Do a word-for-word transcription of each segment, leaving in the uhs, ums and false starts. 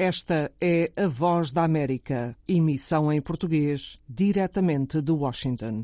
Esta é a Voz da América, emissão em português, diretamente de Washington.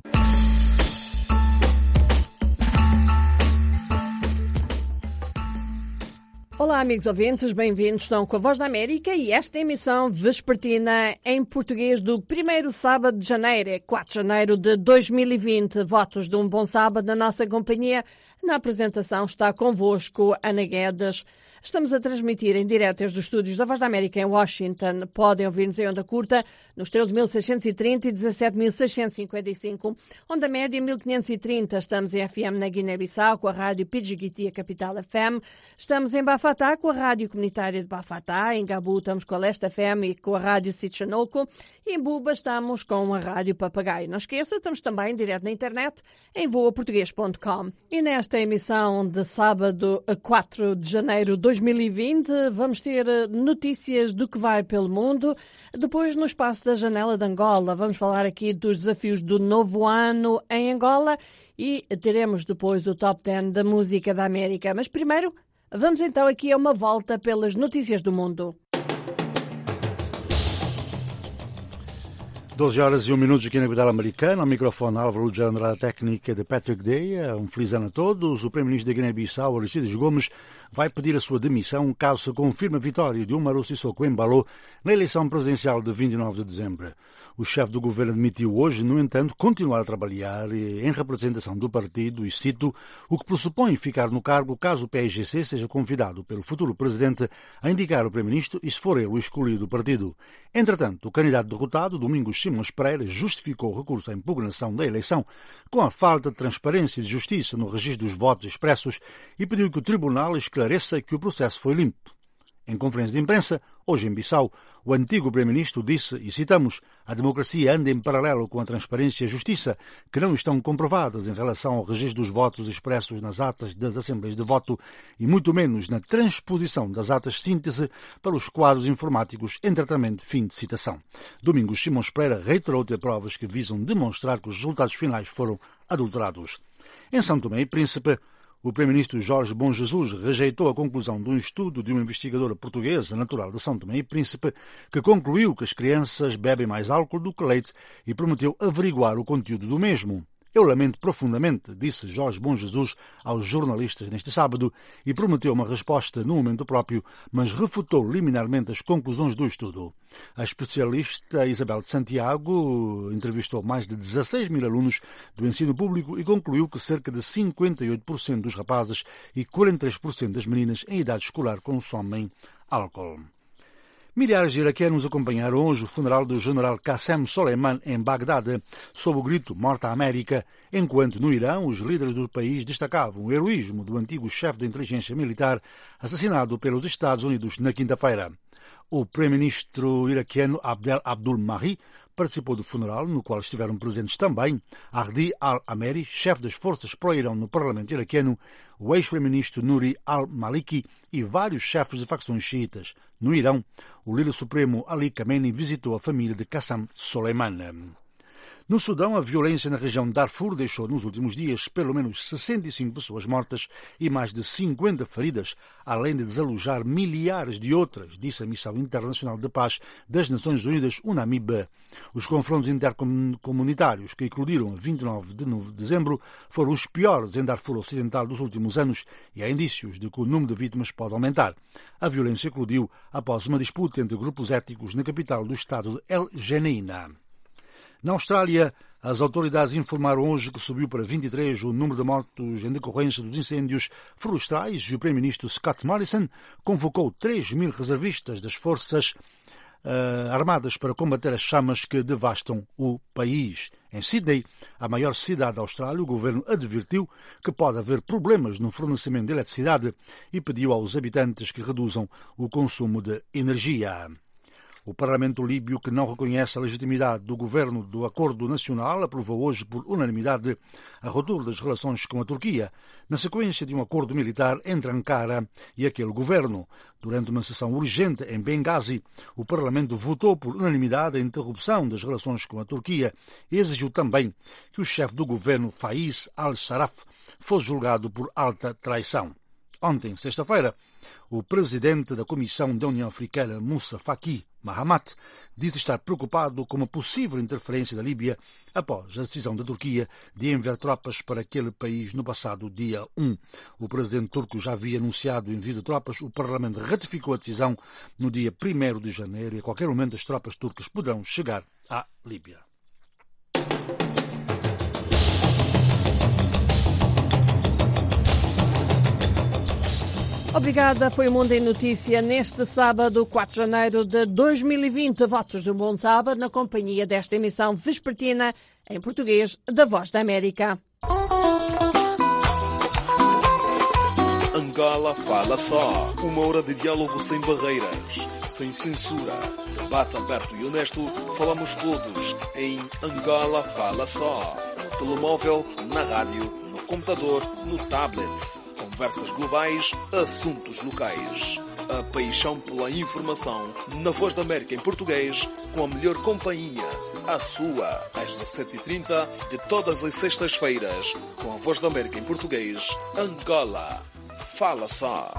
Olá, amigos ouvintes, bem-vindos. Estão com a Voz da América e esta emissão vespertina em português do primeiro sábado de janeiro, é quatro de janeiro de dois mil e vinte. Votos de um bom sábado na nossa companhia. Na apresentação está convosco Ana Guedes. Estamos a transmitir em direto desde os estúdios da Voz da América em Washington. Podem ouvir-nos em onda curta nos treze mil seiscentos e trinta e dezassete mil seiscentos e cinquenta e cinco. Onda média mil quinhentos e trinta. Estamos em F M na Guiné-Bissau com a rádio Pidgiguiti, a capital F M. Estamos em Bafatá com a rádio comunitária de Bafatá. Em Gabu estamos com a Leste F M e com a rádio Sitchanoco. E em Buba estamos com a rádio Papagaio. Não esqueça, estamos também em direto na internet em voa português ponto com. E nesta emissão de sábado, quatro de janeiro de dois mil e vinte, vamos ter notícias do que vai pelo mundo. Depois, no espaço da Janela de Angola, vamos falar aqui dos desafios do novo ano em Angola e teremos depois o Top dez da música da América. Mas primeiro, vamos então aqui a uma volta pelas notícias do mundo. doze horas e um minuto aqui na capital americana. Ao microfone Álvaro Lujano, a técnica de Patrick Deia. Um feliz ano a todos. O Primeiro-Ministro da Guiné-Bissau, Aristides Gomes, vai pedir a sua demissão caso se confirme a vitória de Umaru Sissoko Embalo na eleição presidencial de vinte e nove de dezembro. O chefe do governo admitiu hoje, no entanto, continuar a trabalhar em representação do partido, e cito, o que pressupõe ficar no cargo caso o P I G C seja convidado pelo futuro presidente a indicar o primeiro-ministro e se for ele o escolhido do partido. Entretanto, o candidato derrotado, Domingos Simões Pereira, justificou o recurso à impugnação da eleição com a falta de transparência e de justiça no registro dos votos expressos e pediu que o tribunal esclareça que o processo foi limpo. Em conferência de imprensa, hoje em Bissau, o antigo primeiro-ministro disse, e citamos, a democracia anda em paralelo com a transparência e a justiça, que não estão comprovadas em relação ao registro dos votos expressos nas atas das assembleias de voto e muito menos na transposição das atas síntese para os quadros informáticos em tratamento. Fim de citação. Domingos Simões Pereira reiterou ter provas que visam demonstrar que os resultados finais foram adulterados. Em São Tomé e Príncipe, o primeiro-ministro Jorge Bom Jesus rejeitou a conclusão de um estudo de uma investigadora portuguesa natural de São Tomé e Príncipe que concluiu que as crianças bebem mais álcool do que leite e prometeu averiguar o conteúdo do mesmo. Eu lamento profundamente, disse Jorge Bom Jesus aos jornalistas neste sábado e prometeu uma resposta no momento próprio, mas refutou liminarmente as conclusões do estudo. A especialista Isabel de Santiago entrevistou mais de dezasseis mil alunos do ensino público e concluiu que cerca de cinquenta e oito por cento dos rapazes e quarenta e três por cento das meninas em idade escolar consomem álcool. Milhares de iraquianos acompanharam hoje o funeral do general Qassem Soleimani em Bagdade, sob o grito Morte à América, enquanto no Irão os líderes do país destacavam o heroísmo do antigo chefe da inteligência militar assassinado pelos Estados Unidos na quinta-feira. O primeiro-ministro iraquiano Abdel Abdul Mahdi participou do funeral, no qual estiveram presentes também Hadi al-Ameri, chefe das forças pró-Irão no parlamento iraquiano, o ex-primeiro-ministro Nouri al-Maliki e vários chefes de facções xiitas. No Irão, o líder supremo Ali Khamenei visitou a família de Qassem Soleimani. No Sudão, a violência na região de Darfur deixou nos últimos dias pelo menos sessenta e cinco pessoas mortas e mais de cinquenta feridas, além de desalojar milhares de outras, disse a Missão Internacional de Paz das Nações Unidas, UNAMIB. Os confrontos intercomunitários que eclodiram a vinte e nove de dezembro foram os piores em Darfur Ocidental dos últimos anos e há indícios de que o número de vítimas pode aumentar. A violência eclodiu após uma disputa entre grupos étnicos na capital do estado de El Geneina. Na Austrália, as autoridades informaram hoje que subiu para vinte e três o número de mortos em decorrência dos incêndios florestais e o primeiro-ministro Scott Morrison convocou três mil reservistas das forças uh, armadas para combater as chamas que devastam o país. Em Sydney, a maior cidade da Austrália, o governo advertiu que pode haver problemas no fornecimento de eletricidade e pediu aos habitantes que reduzam o consumo de energia. O Parlamento líbio, que não reconhece a legitimidade do governo do Acordo Nacional, aprovou hoje por unanimidade a ruptura das relações com a Turquia, na sequência de um acordo militar entre Ankara e aquele governo. Durante uma sessão urgente em Benghazi, o Parlamento votou por unanimidade a interrupção das relações com a Turquia e exigiu também que o chefe do governo, Faiz al-Sarraf, fosse julgado por alta traição. Ontem, sexta-feira, O presidente da Comissão da União Africana, Moussa Faki Mahamat, diz estar preocupado com uma possível interferência da Líbia após a decisão da Turquia de enviar tropas para aquele país no passado dia um. O presidente turco já havia anunciado o envio de tropas, o Parlamento ratificou a decisão no dia primeiro de janeiro e a qualquer momento as tropas turcas poderão chegar à Líbia. Obrigada. Foi o Mundo em Notícia neste sábado, quatro de janeiro de dois mil e vinte. Votos de um bom sábado na companhia desta emissão vespertina em português da Voz da América. Angola Fala Só. Uma hora de diálogo sem barreiras, sem censura. Debate aberto e honesto. Falamos todos em Angola Fala Só. No telemóvel, na rádio, no computador, no tablet. Conversas globais, assuntos locais. A paixão pela informação na Voz da América em português, com a melhor companhia. A sua, às dezassete e trinta de todas as sextas-feiras, com a Voz da América em português. Angola. Fala Só.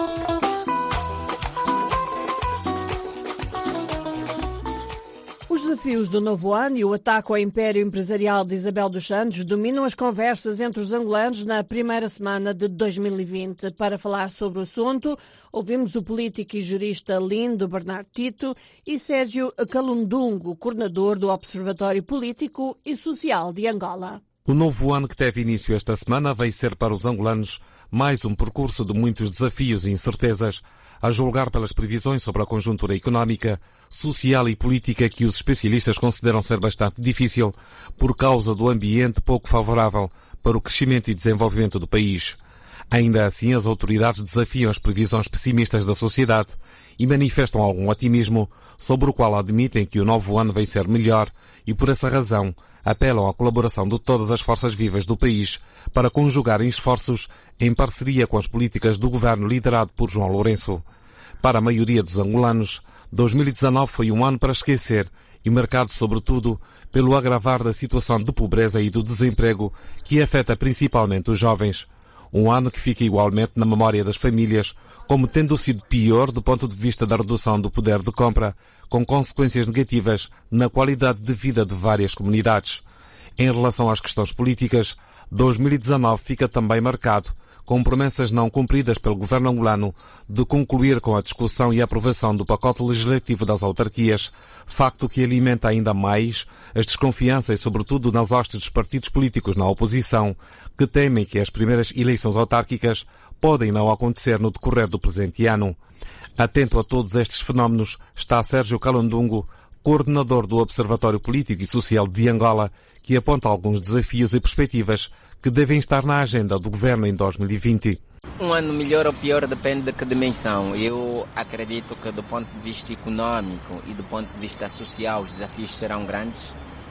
Os desafios do novo ano e o ataque ao império empresarial de Isabel dos Santos dominam as conversas entre os angolanos na primeira semana de dois mil e vinte. Para falar sobre o assunto, ouvimos o político e jurista Lindo Bernardo Tito e Sérgio Calundungo, coordenador do Observatório Político e Social de Angola. O novo ano que teve início esta semana vai ser para os angolanos mais um percurso de muitos desafios e incertezas, a julgar pelas previsões sobre a conjuntura económica, social e política que os especialistas consideram ser bastante difícil por causa do ambiente pouco favorável para o crescimento e desenvolvimento do país. Ainda assim, as autoridades desafiam as previsões pessimistas da sociedade e manifestam algum otimismo, sobre o qual admitem que o novo ano vai ser melhor e, por essa razão, apelam à colaboração de todas as forças vivas do país para conjugarem esforços em parceria com as políticas do governo liderado por João Lourenço. Para a maioria dos angolanos, dois mil e dezanove foi um ano para esquecer e marcado sobretudo pelo agravar da situação de pobreza e do desemprego que afeta principalmente os jovens. Um ano que fica igualmente na memória das famílias como tendo sido pior do ponto de vista da redução do poder de compra, com consequências negativas na qualidade de vida de várias comunidades. Em relação às questões políticas, dois mil e dezanove fica também marcado com promessas não cumpridas pelo governo angolano de concluir com a discussão e aprovação do pacote legislativo das autarquias, facto que alimenta ainda mais as desconfianças, sobretudo nas hostes dos partidos políticos na oposição, que temem que as primeiras eleições autárquicas podem não acontecer no decorrer do presente ano. Atento a todos estes fenómenos está Sérgio Calundungo, coordenador do Observatório Político e Social de Angola, que aponta alguns desafios e perspectivas que devem estar na agenda do governo em dois mil e vinte. Um ano melhor ou pior depende de que dimensão. Eu acredito que do ponto de vista econômico e do ponto de vista social os desafios serão grandes.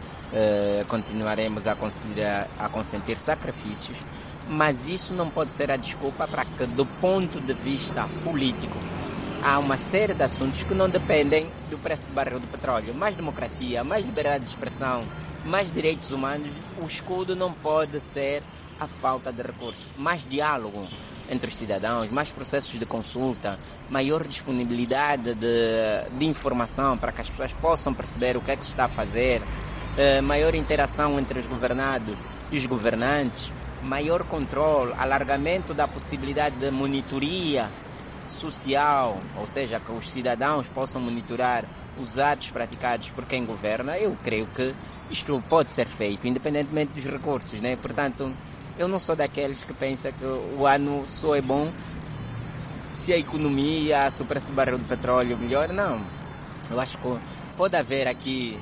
Uh, continuaremos a, considerar, a consentir sacrifícios, mas isso não pode ser a desculpa para que do ponto de vista político há uma série de assuntos que não dependem do preço do barril do petróleo. Mais democracia, mais liberdade de expressão, mais direitos humanos. O escudo não pode ser a falta de recursos. Mais diálogo entre os cidadãos, mais processos de consulta, maior disponibilidade de, de informação para que as pessoas possam perceber o que é que se está a fazer, eh, maior interação entre os governados e os governantes, maior controle, alargamento da possibilidade de monitoria social, ou seja, que os cidadãos possam monitorar os atos praticados por quem governa. Eu creio que isto pode ser feito, independentemente dos recursos, né? Portanto, eu não sou daqueles que pensam que o ano só é bom se a economia, se o preço do barril do petróleo melhor. Não. Eu acho que pode haver aqui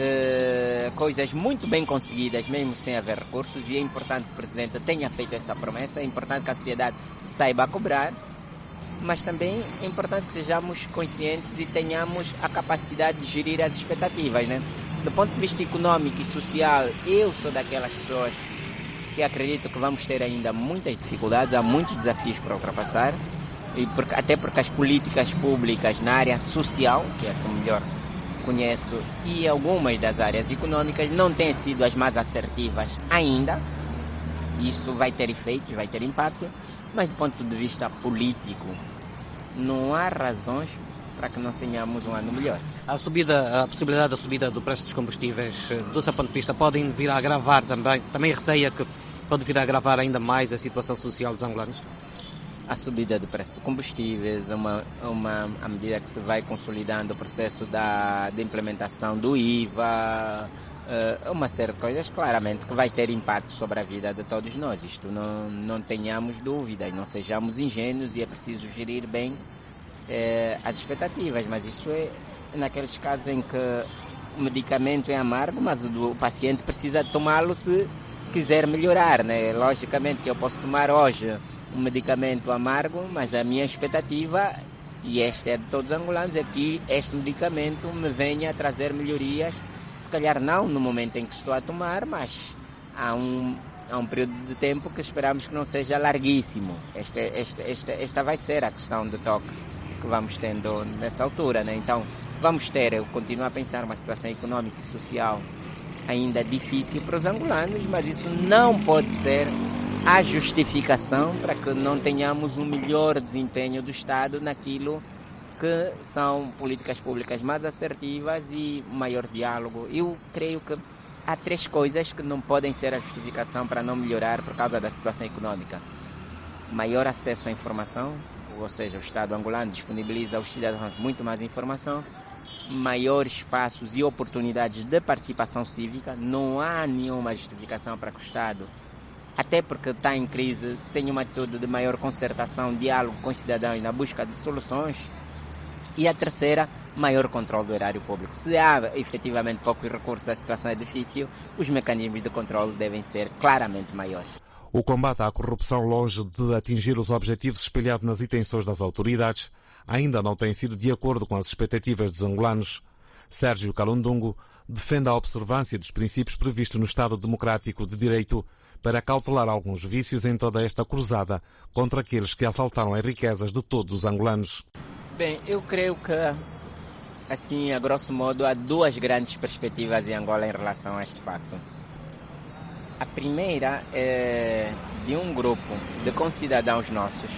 uh, coisas muito bem conseguidas, mesmo sem haver recursos, e é importante que o Presidente tenha feito essa promessa, é importante que a sociedade saiba cobrar, mas também é importante que sejamos conscientes e tenhamos a capacidade de gerir as expectativas, né? Do ponto de vista econômico e social, eu sou daquelas pessoas que acredito que vamos ter ainda muitas dificuldades, há muitos desafios para ultrapassar, e porque, até porque as políticas públicas na área social, que é a que melhor conheço, e algumas das áreas econômicas não têm sido as mais assertivas ainda. Isso vai ter efeitos, vai ter impacto, mas do ponto de vista político não há razões para que não tenhamos um ano melhor. A subida, a possibilidade da subida do preço dos combustíveis, do seu ponto de vista, podem vir a agravar também, também receia que pode vir a agravar ainda mais a situação social dos angolanos? A subida do preço dos combustíveis, uma, uma, à medida que se vai consolidando o processo da, da implementação do I V A, uh, uma série de coisas, claramente que vai ter impacto sobre a vida de todos nós. Isto não, não tenhamos dúvida e não sejamos ingênuos, e é preciso gerir bem uh, as expectativas, mas isto é naqueles casos em que o medicamento é amargo, mas o, o paciente precisa tomá-lo se quiser melhorar, né? Logicamente eu posso tomar hoje um medicamento amargo, mas a minha expectativa, e esta é de todos os angolanos, é que este medicamento me venha a trazer melhorias, se calhar não no momento em que estou a tomar, mas há um, há um período de tempo que esperamos que não seja larguíssimo. Esta, esta, esta, esta vai ser a questão de toque que vamos tendo nessa altura, né? Então vamos ter, eu continuo a pensar, uma situação económica e social ainda difícil para os angolanos, mas isso não pode ser a justificação para que não tenhamos um melhor desempenho do Estado naquilo que são políticas públicas mais assertivas e maior diálogo. Eu creio que há três coisas que não podem ser a justificação para não melhorar por causa da situação econômica. Maior acesso à informação, ou seja, o Estado angolano disponibiliza aos cidadãos muito mais informação, maiores espaços e oportunidades de participação cívica. Não há nenhuma justificação para que o Estado, até porque está em crise, tenha uma atitude de maior concertação, diálogo com os cidadãos na busca de soluções. E a terceira, maior controle do erário público. Se há efetivamente poucos recursos, a situação é difícil, os mecanismos de controle devem ser claramente maiores. O combate à corrupção, longe de atingir os objetivos espelhados nas intenções das autoridades, ainda não tem sido de acordo com as expectativas dos angolanos. Sérgio Calundungo defende a observância dos princípios previstos no Estado Democrático de Direito para cautelar alguns vícios em toda esta cruzada contra aqueles que assaltaram as riquezas de todos os angolanos. Bem, eu creio que, assim, a grosso modo, há duas grandes perspectivas em Angola em relação a este facto. A primeira é de um grupo de concidadãos nossos,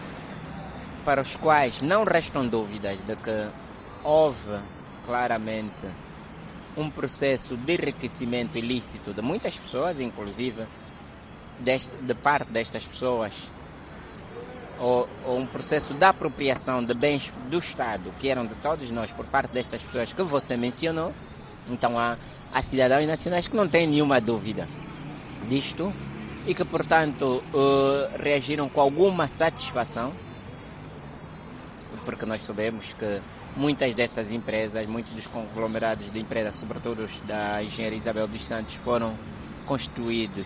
para os quais não restam dúvidas de que houve claramente um processo de enriquecimento ilícito de muitas pessoas, inclusive de, de parte destas pessoas, ou, ou um processo de apropriação de bens do Estado, que eram de todos nós, por parte destas pessoas que você mencionou. Então há, há cidadãos nacionais que não têm nenhuma dúvida disto e que, portanto, uh, reagiram com alguma satisfação, porque nós sabemos que muitas dessas empresas, muitos dos conglomerados de empresas, sobretudo os da engenharia Isabel dos Santos, foram constituídos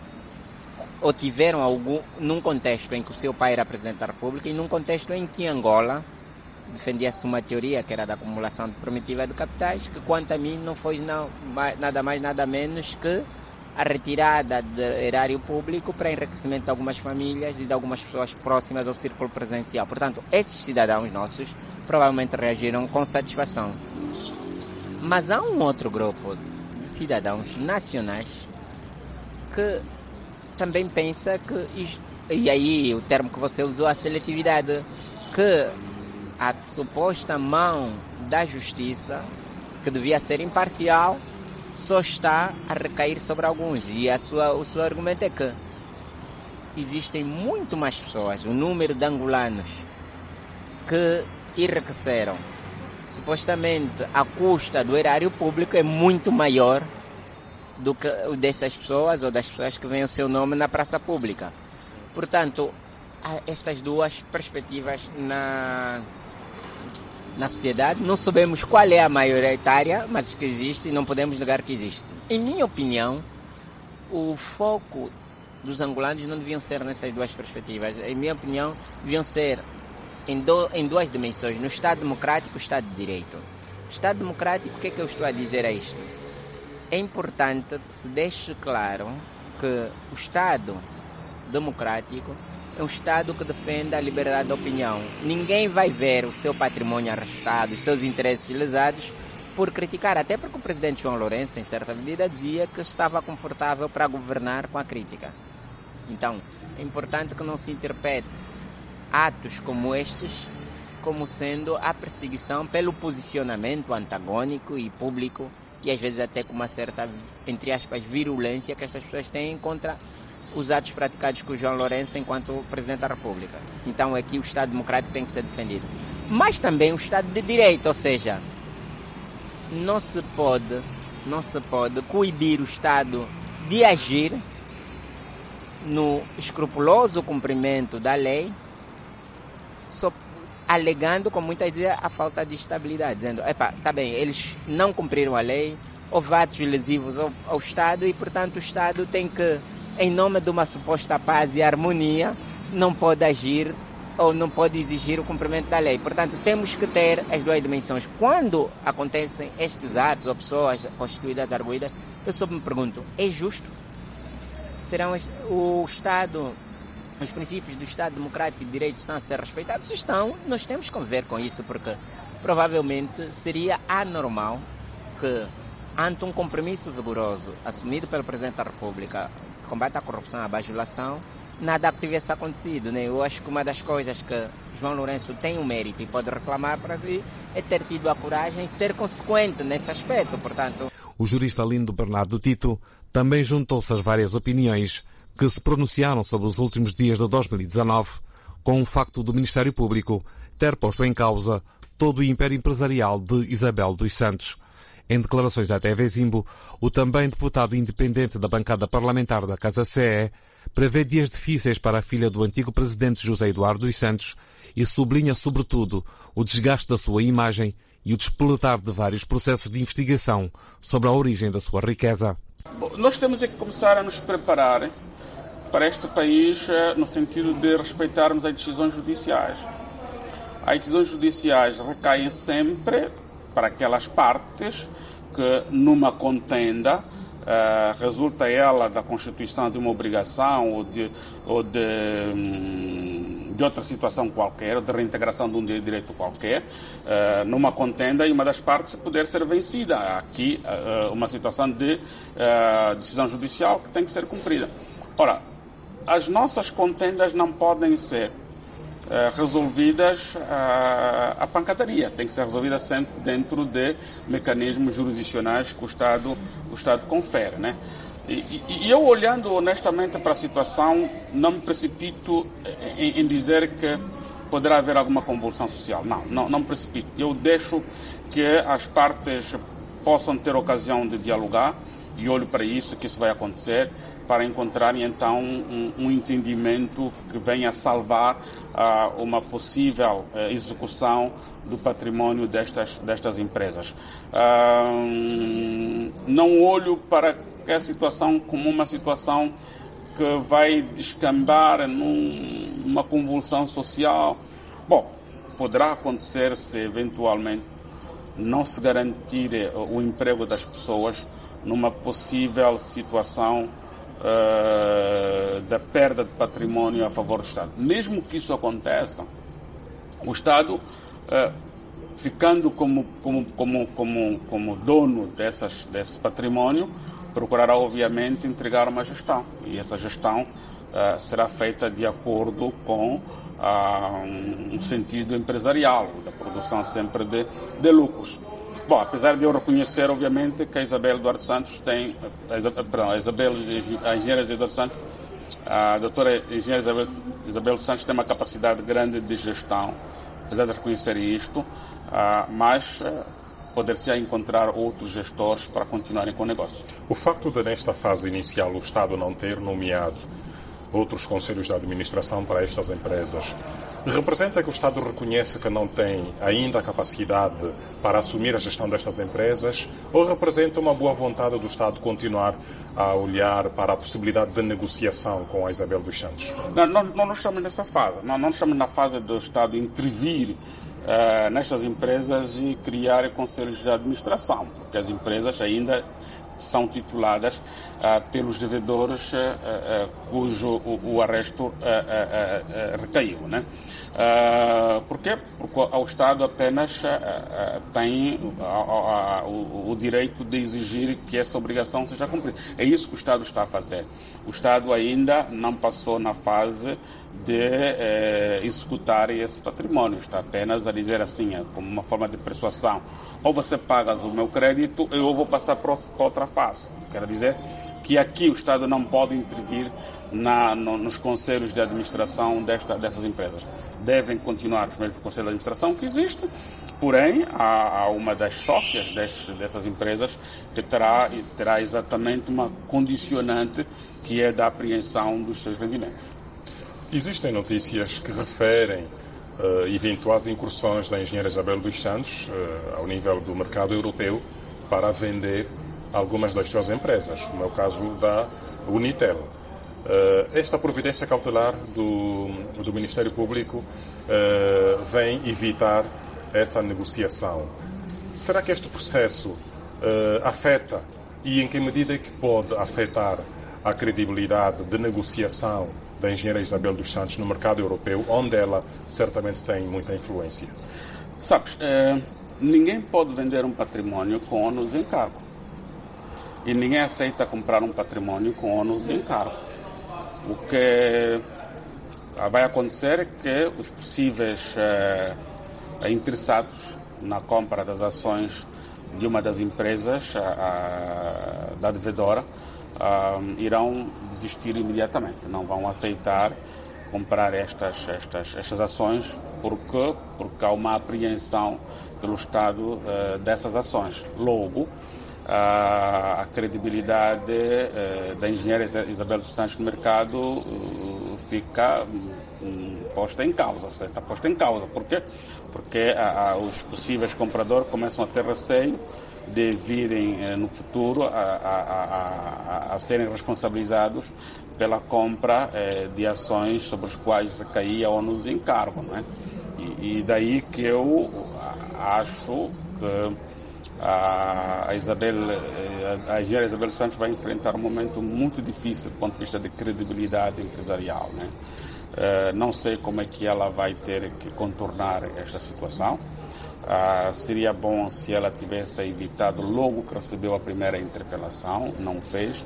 ou tiveram algum, num contexto em que o seu pai era Presidente da República e num contexto em que Angola defendia-se uma teoria que era da acumulação primitiva de capitais, que quanto a mim não foi não, nada mais nada menos que a retirada de erário público para enriquecimento de algumas famílias e de algumas pessoas próximas ao círculo presencial. Portanto, esses cidadãos nossos provavelmente reagiram com satisfação. Mas há um outro grupo de cidadãos nacionais que também pensa que, e aí o termo que você usou, a seletividade, que a suposta mão da justiça, que devia ser imparcial, só está a recair sobre alguns. E a sua, o seu argumento é que existem muito mais pessoas, o número de angolanos que enriqueceram supostamente à custa do erário público é muito maior do que o dessas pessoas ou das pessoas que veem o seu nome na praça pública. Portanto, há estas duas perspectivas na na sociedade. Não sabemos qual é a maioritária, mas que existe e não podemos negar que existe. Em minha opinião, o foco dos angolanos não deviam ser nessas duas perspectivas. Em minha opinião, deviam ser em, do, em duas dimensões, no Estado Democrático e o Estado de Direito. Estado Democrático, o que é que eu estou a dizer a isto? É importante que se deixe claro que o Estado Democrático é um Estado que defende a liberdade de opinião. Ninguém vai ver o seu patrimônio arrastado, os seus interesses lesados por criticar, até porque o presidente João Lourenço, em certa medida, dizia que estava confortável para governar com a crítica. Então, é importante que não se interprete atos como estes como sendo a perseguição pelo posicionamento antagônico e público e às vezes até com uma certa, entre aspas, virulência que estas pessoas têm contra os atos praticados por João Lourenço enquanto Presidente da República. Então aqui o Estado Democrático tem que ser defendido. Mas também o Estado de Direito, ou seja, não se pode, não se pode coibir o Estado de agir no escrupuloso cumprimento da lei, só alegando, como muitas vezes, a falta de estabilidade, dizendo, epá, tá bem, eles não cumpriram a lei, houve atos lesivos ao, ao Estado e, portanto, o Estado tem que, em nome de uma suposta paz e harmonia, não pode agir ou não pode exigir o cumprimento da lei. Portanto, temos que ter as duas dimensões. Quando acontecem estes atos ou pessoas constituídas, arguidas, eu só me pergunto, é justo? Terão o Estado, os princípios do Estado Democrático e de Direito estão a ser respeitados? Se estão, nós temos que ver com isso, porque provavelmente seria anormal que, ante um compromisso vigoroso assumido pelo Presidente da República de combate à corrupção e à bajulação, nada tivesse acontecido, né? Eu acho que uma das coisas que João Lourenço tem um mérito e pode reclamar para si é ter tido a coragem de ser consequente nesse aspecto, portanto... O jurista Lindo Bernardo Tito também juntou-se às várias opiniões que se pronunciaram sobre os últimos dias de dois mil e dezanove, com o facto do Ministério Público ter posto em causa todo o império empresarial de Isabel dos Santos. Em declarações à T V Zimbo, o também deputado independente da bancada parlamentar da Casa C E prevê dias difíceis para a filha do antigo presidente José Eduardo dos Santos e sublinha, sobretudo, o desgaste da sua imagem e o despoletar de vários processos de investigação sobre a origem da sua riqueza. Bom, nós temos é que começar a nos preparar para este país no sentido de respeitarmos as decisões judiciais. As decisões judiciais recaem sempre para aquelas partes que, numa contenda, Uh, resulta ela da constituição de uma obrigação ou de, ou de, hum, de outra situação qualquer, de reintegração de um direito qualquer, uh, numa contenda e uma das partes poder ser vencida. Há aqui uh, uma situação de uh, decisão judicial que tem que ser cumprida. Ora, as nossas contendas não podem ser Uh, resolvidas uh, a pancadaria, tem que ser resolvida sempre dentro de mecanismos jurisdicionais que o Estado, o Estado confere, né? E, e, e eu, olhando honestamente para a situação, não me precipito em, em dizer que poderá haver alguma convulsão social. Não, não, não me precipito. Eu deixo que as partes possam ter ocasião de dialogar e olho para isso, que isso vai acontecer, para encontrarem então um, um entendimento que venha salvar uh, uma possível uh, execução do património destas, destas empresas. Uh, não olho para a situação como uma situação que vai descambar num, numa convulsão social. Bom, poderá acontecer se eventualmente não se garantir o emprego das pessoas numa possível situação Uh, da perda de património a favor do Estado. Mesmo que isso aconteça, o Estado, uh, ficando como, como, como, como, como dono dessas, desse património, procurará obviamente entregar uma gestão. E essa gestão uh, será feita de acordo com uh, um sentido empresarial, da produção sempre de, de lucros. Bom, apesar de eu reconhecer, obviamente, que a Isabel Eduardo Santos tem, a, perdão, a Isabel, a engenheira Eduardo Santos, a doutora engenheira Isabel, Isabel Santos tem uma capacidade grande de gestão, apesar de reconhecer isto, mas poder-se encontrar outros gestores para continuarem com o negócio. O facto de, nesta fase inicial, o Estado não ter nomeado outros conselhos de administração para estas empresas, representa que o Estado reconhece que não tem ainda a capacidade para assumir a gestão destas empresas, ou representa uma boa vontade do Estado continuar a olhar para a possibilidade de negociação com a Isabel dos Santos? Não, não, não estamos nessa fase. Não, não estamos na fase do Estado intervir uh, nestas empresas e criar conselhos de administração, porque as empresas ainda são tituladas uh, pelos devedores uh, uh, cujo o, o arresto uh, uh, uh, recaiu, né? Uh, por quê? Porque o Estado apenas uh, uh, tem uh, uh, uh, o, o direito de exigir que essa obrigação seja cumprida. É isso que o Estado está a fazer. O Estado ainda não passou na fase de uh, executar esse património. Está apenas a dizer assim, uh, como uma forma de persuasão: ou você pagas o meu crédito, eu vou passar para outra fase. Quer dizer que aqui o Estado não pode intervir na, no, nos conselhos de administração desta, dessas empresas. Devem continuar os mesmos conselhos de administração que existe, porém há, há uma das sócias des, dessas empresas que terá, terá exatamente uma condicionante, que é da apreensão dos seus rendimentos. Existem notícias que referem Uh, eventuais incursões da engenheira Isabel dos Santos uh, ao nível do mercado europeu para vender algumas das suas empresas, como é o caso da Unitel. Uh, esta providência cautelar do, do Ministério Público uh, vem evitar essa negociação. Será que este processo uh, afeta, e em que medida é que pode afetar a credibilidade de negociação da engenheira Isabel dos Santos no mercado europeu, onde ela certamente tem muita influência? Sabes, eh, ninguém pode vender um património com ônus e encargo. E ninguém aceita comprar um património com ônus e encargo. O que vai acontecer é que os possíveis eh, interessados na compra das ações de uma das empresas, a, a, da devedora, Uh, irão desistir imediatamente, não vão aceitar comprar estas, estas, estas ações porque, porque há uma apreensão pelo Estado uh, dessas ações. Logo, uh, a credibilidade uh, da engenheira Isabel dos Santos no mercado uh, fica um, posta em causa, está posta em causa. Por quê? Porque uh, uh, os possíveis compradores começam a ter receio de virem eh, no futuro a, a, a, a serem responsabilizados pela compra eh, de ações sobre as quais recaía ônus e encargo, não é? E, e daí que eu acho que a, a Isabel, a engenheira Isabel Santos vai enfrentar um momento muito difícil do ponto de vista de credibilidade empresarial, né? Eh, não sei como é que ela vai ter que contornar esta situação. Ah, seria bom se ela tivesse evitado logo que recebeu a primeira interpelação, não fez.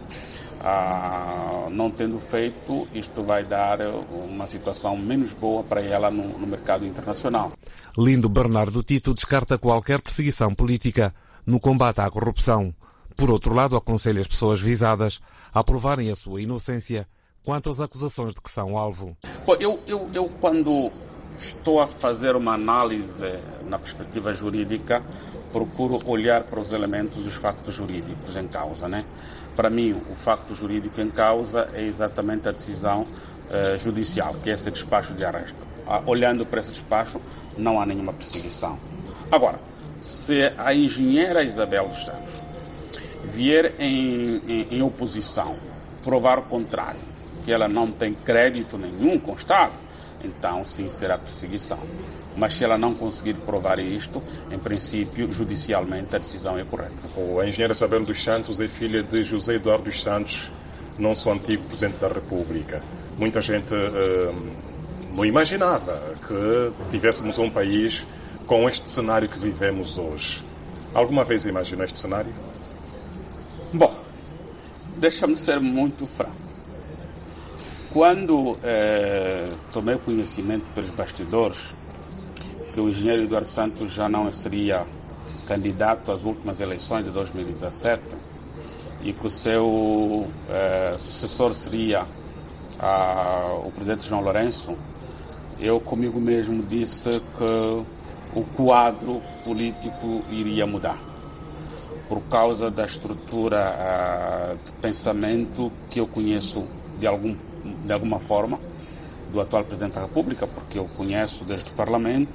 Ah, não tendo feito, isto vai dar uma situação menos boa para ela no, no mercado internacional. Lindo Bernardo Tito descarta qualquer perseguição política no combate à corrupção. Por outro lado, aconselha as pessoas visadas a provarem a sua inocência quanto às acusações de que são alvo. Eu, eu, eu quando estou a fazer uma análise na perspectiva jurídica, procuro olhar para os elementos dos factos jurídicos em causa, né? Para mim, o facto jurídico em causa é exatamente a decisão eh, judicial, que é esse despacho de arresto. Ah, olhando para esse despacho, não há nenhuma perseguição. Agora, se a engenheira Isabel dos Santos vier em, em, em oposição, provar o contrário, que ela não tem crédito nenhum com o Estado, então sim será perseguição. Mas se ela não conseguir provar isto, em princípio, judicialmente, a decisão é correta. A engenheira Isabel dos Santos é filha de José Eduardo dos Santos, nosso antigo Presidente da República. Muita gente uh, não imaginava que tivéssemos um país com este cenário que vivemos hoje. Alguma vez imaginou este cenário? Bom, deixa-me ser muito franco. Quando eh, tomei conhecimento pelos bastidores que o engenheiro Eduardo Santos já não seria candidato às últimas eleições de dois mil e dezassete e que o seu eh, sucessor seria ah, o presidente João Lourenço, eu comigo mesmo disse que o quadro político iria mudar por causa da estrutura ah, de pensamento que eu conheço de, algum, de alguma forma do atual Presidente da República, porque eu conheço desde o Parlamento,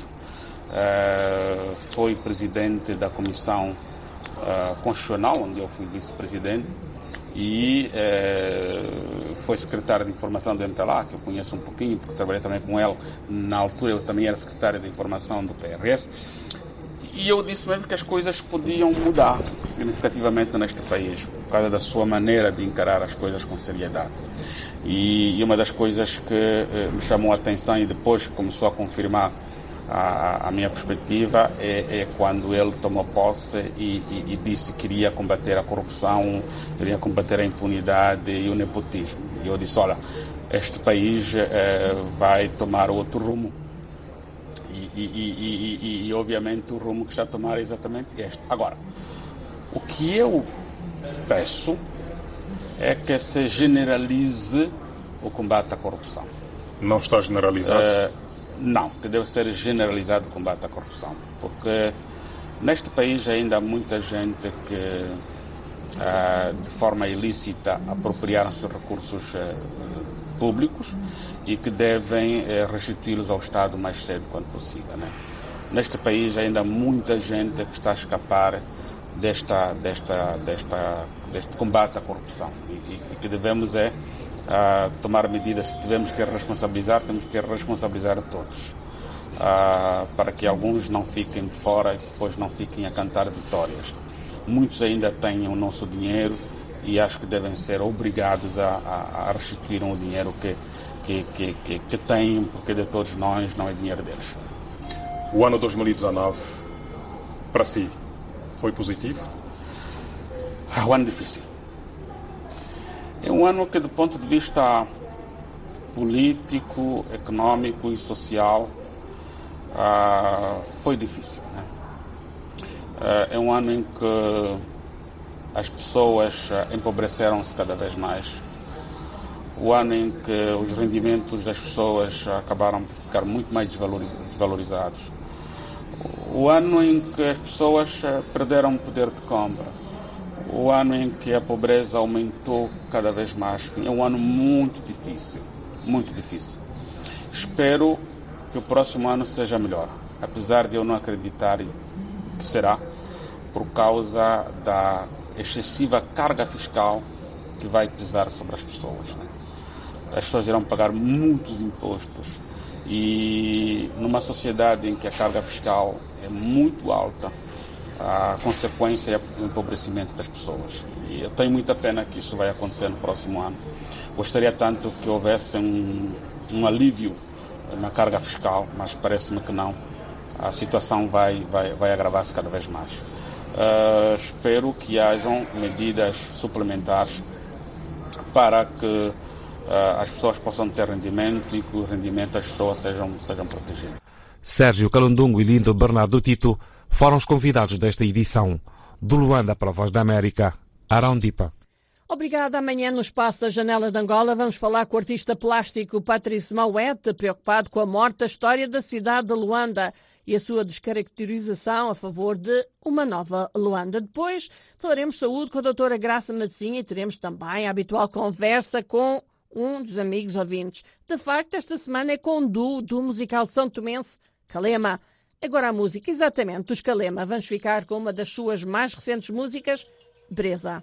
uh, foi Presidente da Comissão uh, Constitucional, onde eu fui Vice-Presidente, e uh, foi Secretário de Informação do M P L A, que eu conheço um pouquinho, porque trabalhei também com ele, na altura eu também era Secretário de Informação do P R S, E eu disse mesmo que as coisas podiam mudar significativamente neste país, por causa da sua maneira de encarar as coisas com seriedade. E, e uma das coisas que eh, me chamou a atenção e depois começou a confirmar a, a minha perspectiva é, é quando ele tomou posse e, e, e disse que queria combater a corrupção, queria combater a impunidade e o nepotismo. E eu disse, olha, este país eh, vai tomar outro rumo. E, e, e, e, e, obviamente, o rumo que está a tomar é exatamente este. Agora, o que eu peço é que se generalize o combate à corrupção. Não está generalizado? Uh, não, que deve ser generalizado o combate à corrupção. Porque neste país ainda há muita gente que, uh, de forma ilícita, apropriaram-se dos recursos uh, públicos e que devem eh, restituí-los ao Estado o mais cedo quanto possível. Né? Neste país ainda há muita gente que está a escapar desta, desta, desta, deste combate à corrupção e, e, e que devemos é uh, tomar medidas. Se tivemos que responsabilizar, temos que responsabilizar todos uh, para que alguns não fiquem de fora e depois não fiquem a cantar vitórias. Muitos ainda têm o nosso dinheiro e acho que devem ser obrigados a, a, a restituir o dinheiro que Que, que, que, que têm, porque de todos nós não é dinheiro deles. O ano dois mil e dezanove, para si, foi positivo? É um ano difícil. É um ano que, do ponto de vista político, económico e social, uh, foi difícil. Né? Uh, é um ano em que as pessoas uh, empobreceram-se cada vez mais. O ano em que os rendimentos das pessoas acabaram por ficar muito mais desvalorizados. O ano em que as pessoas perderam o poder de compra. O ano em que a pobreza aumentou cada vez mais. É um ano muito difícil, muito difícil. Espero que o próximo ano seja melhor, apesar de eu não acreditar que será, por causa da excessiva carga fiscal que vai pesar sobre as pessoas. Né? As pessoas irão pagar muitos impostos e numa sociedade em que a carga fiscal é muito alta, a consequência é o empobrecimento das pessoas. E eu tenho muita pena que isso vai acontecer no próximo ano. Gostaria tanto que houvesse um, um alívio na carga fiscal, mas parece-me que não. A situação vai, vai, vai agravar-se cada vez mais. Uh, espero que hajam medidas suplementares para que Uh, as pessoas possam ter rendimento e que o rendimento das pessoas sejam, sejam protegidos. Sérgio Calundungo e Lindo Bernardo Tito foram os convidados desta edição. Do Luanda para a Voz da América, Arão Dipa. Obrigada. Amanhã, no espaço da Janela de Angola, vamos falar com o artista plástico Patrice Mauete, preocupado com a morte da história da cidade de Luanda e a sua descaracterização a favor de uma nova Luanda. Depois falaremos saúde com a doutora Graça Medicinha e teremos também a habitual conversa com um dos amigos ouvintes. De facto, esta semana é com o duo do musical são tomense, Calema. Agora a música, exatamente, dos Calema. Vamos ficar com uma das suas mais recentes músicas, Breza.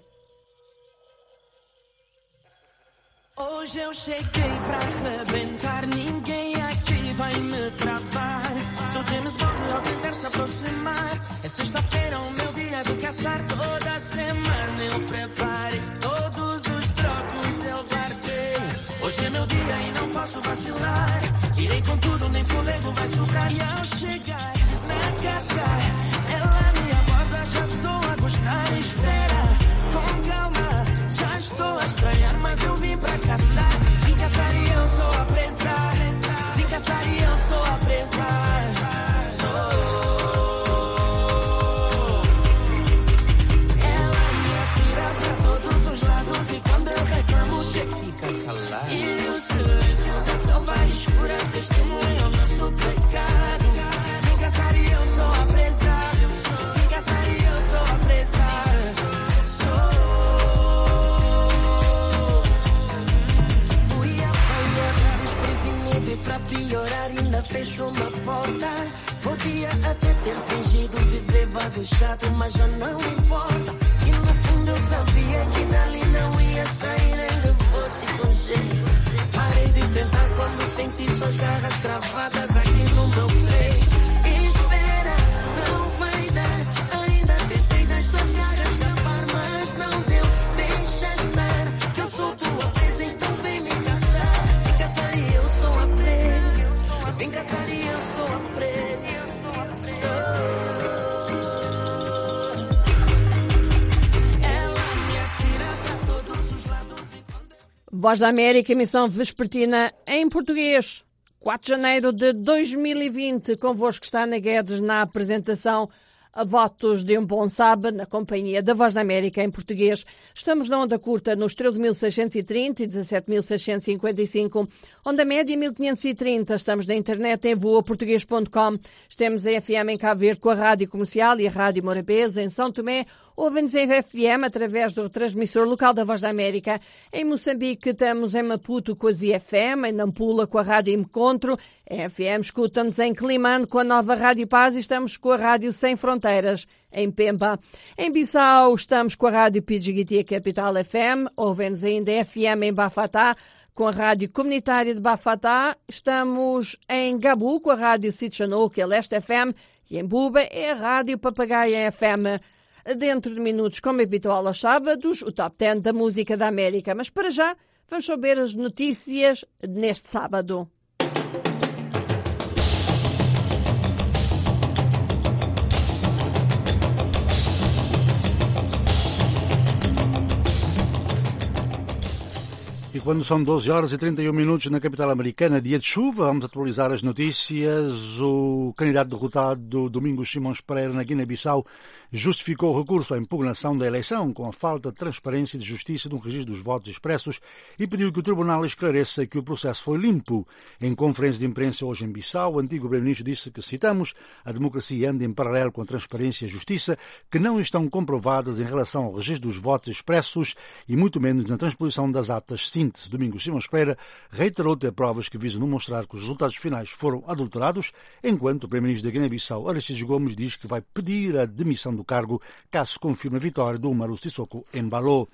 Hoje eu cheguei pra arrebentar, ninguém aqui vai me travar. Sou James Bond ao tentar se aproximar. É sexta-feira o meu dia de caçar. Toda semana eu preparo todos os trocos eu guardei. Hoje é meu dia e não posso vacilar. Irei com tudo, nem fôlego vai sobrar. E ao chegar na casa, ela me aborda, já estou a gostar. Espera, com calma, já estou a estranhar, mas eu vim pra caçar. Vim caçar e eu sou a presa. Vim caçar e eu sou a presa. Sou. Ela me atira pra todos os lados e quando eu reclamo, você fica calado. E o silêncio da selva escura testemunha o nosso pecado. Vim caçar e eu sou a presa. Vim caçar e eu sou a presa. E pra piorar ainda fechou uma porta. Podia até ter fingido de bêbado chato, mas já não importa. E no fundo eu sabia que dali não ia sair, ainda fosse com jeito. Parei de tentar quando senti suas garras cravadas aqui no meu peito. Espera, não vai Em caçaria eu sou a presa. Sou. Ela me atira pra todos os lados e quando... Voz da América, emissão vespertina em português. quatro de janeiro de dois mil e vinte, convosco está Ana Guedes na apresentação a votos de um bom sábado, na companhia da Voz da América em português. Estamos na onda curta nos treze mil seiscentos e trinta e dezassete mil seiscentos e cinquenta e cinco, onda média mil quinhentos e trinta. Estamos na internet em voa português ponto com. Estamos em F M em Cabo Verde com a Rádio Comercial e a Rádio Morabeza em São Tomé. Ouvem-nos em F M através do transmissor local da Voz da América. Em Moçambique estamos em Maputo com a Z F M, em Nampula com a Rádio Encontro. Em F M escutam-nos em Climane com a nova Rádio Paz e estamos com a Rádio Sem Fronteiras em Pemba. Em Bissau estamos com a Rádio Pidgiguitia Capital F M. Ouvem-nos ainda F M em Bafatá com a Rádio Comunitária de Bafatá. Estamos em Gabu com a Rádio Sitchanou, que é Leste F M. E em Buba é a Rádio Papagaia F M. Dentro de minutos, como é habitual aos sábados, o Top dez da Música da América. Mas para já, vamos saber as notícias neste sábado. E quando são doze horas e trinta e um minutos na capital americana, dia de chuva, vamos atualizar as notícias. O candidato derrotado, Domingos Simões Pereira, na Guiné-Bissau, justificou o recurso à impugnação da eleição com a falta de transparência e de justiça no registro dos votos expressos e pediu que o tribunal esclareça que o processo foi limpo. Em conferência de imprensa hoje em Bissau, o antigo primeiro-ministro disse que, citamos, a democracia anda em paralelo com a transparência e a justiça, que não estão comprovadas em relação ao registro dos votos expressos e muito menos na transposição das atas síntese. Domingos Simões Pereira reiterou ter provas que visam demonstrar que os resultados finais foram adulterados, enquanto o primeiro-ministro da Guiné-Bissau, Aristides Gomes, diz que vai pedir a demissão do cargo caso se confirme a vitória do Umaru Sissoko Embalo.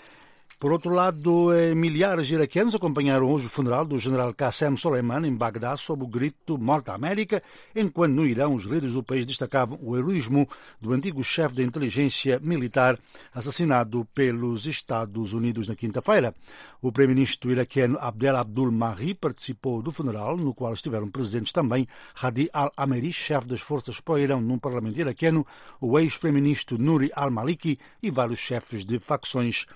Por outro lado, milhares de iraquianos acompanharam hoje o funeral do general Qassem Soleimani em Bagdá sob o grito Morte à América, enquanto no Irão os líderes do país destacavam o heroísmo do antigo chefe da inteligência militar assassinado pelos Estados Unidos na quinta-feira. O primeiro-ministro iraquiano Abdel Abdul Mahdi participou do funeral, no qual estiveram presentes também Hadi al-Ameri, chefe das forças pró-Irão no parlamento iraquiano, o ex-primeiro-ministro Nouri al-Maliki e vários chefes de facções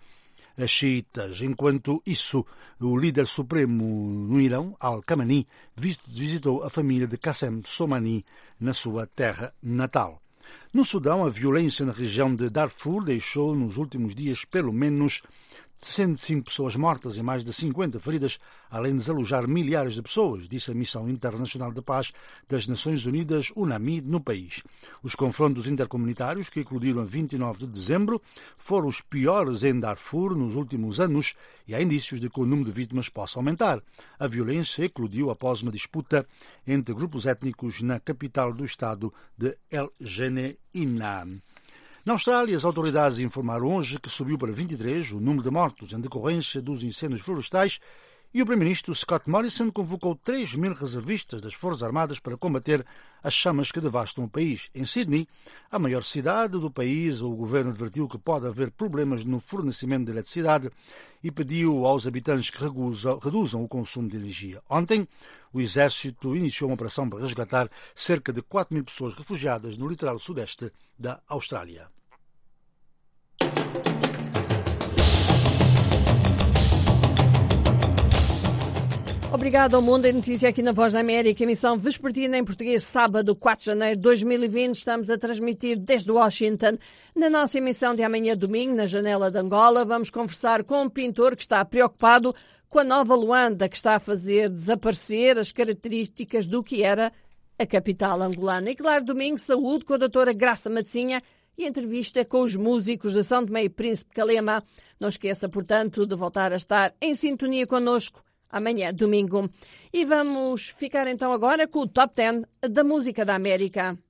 xiitas. Enquanto isso, o líder supremo no Irão, Al-Khamenei, visitou a família de Qassem Soleimani na sua terra natal. No Sudão, a violência na região de Darfur deixou nos últimos dias pelo menos cento e cinco pessoas mortas e mais de cinquenta feridas, além de desalojar milhares de pessoas, disse a Missão Internacional de Paz das Nações Unidas, UNAMID, no país. Os confrontos intercomunitários, que eclodiram a vinte e nove de dezembro, foram os piores em Darfur nos últimos anos e há indícios de que o número de vítimas possa aumentar. A violência eclodiu após uma disputa entre grupos étnicos na capital do estado de El Geneina. Na Austrália, as autoridades informaram hoje que subiu para vinte e três o número de mortos em decorrência dos incêndios florestais e o primeiro-ministro Scott Morrison convocou três mil reservistas das Forças Armadas para combater as chamas que devastam o país. Em Sydney, a maior cidade do país, o governo advertiu que pode haver problemas no fornecimento de eletricidade e pediu aos habitantes que reduzam, reduzam o consumo de energia. Ontem, o Exército iniciou uma operação para resgatar cerca de quatro mil pessoas refugiadas no litoral sudeste da Austrália. Obrigado ao Mundo em Notícia aqui na Voz da América, emissão vespertina em português, sábado, quatro de janeiro de dois mil e vinte. Estamos a transmitir desde Washington. Na nossa emissão de amanhã domingo, na Janela de Angola, vamos conversar com um pintor que está preocupado com a nova Luanda, que está a fazer desaparecer as características do que era a capital angolana. E claro, domingo, saúde com a doutora Graça Matinha e entrevista com os músicos da São Tomé e Príncipe Calema. Não esqueça, portanto, de voltar a estar em sintonia connosco amanhã, domingo. E vamos ficar então agora com o Top dez da Música da América.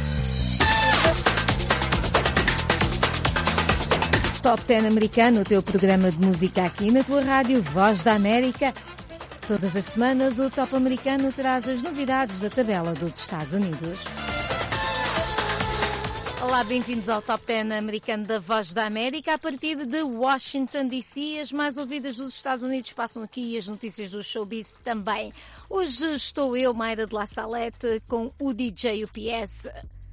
Top dez americano, o teu programa de música aqui na tua rádio Voz da América. Todas as semanas o Top americano traz as novidades da tabela dos Estados Unidos. Olá, bem-vindos ao Top dez americano da Voz da América. A partir de Washington, D C, as mais ouvidas dos Estados Unidos passam aqui e as notícias do showbiz também. Hoje estou eu, Mayra de La Salete, com o D J U P S.